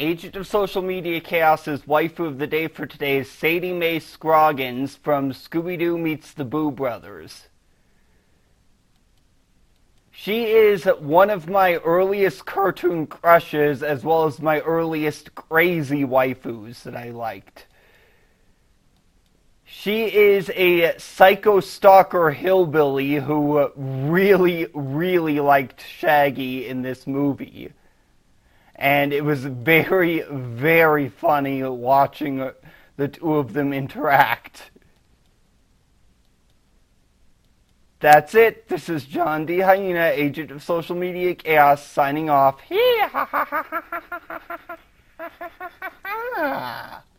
Agent of Social Media Chaos's waifu of the day for today is Sadie Mae Scroggins from Scooby-Doo Meets the Boo Brothers. She is one of my earliest cartoon crushes, as well as my earliest crazy waifus that I liked. She is a psycho stalker hillbilly who really, really liked Shaggy in this movie. And it was very, very funny watching the two of them interact. That's it. This is John D. Hyena, Agent of Social Media Chaos, signing off.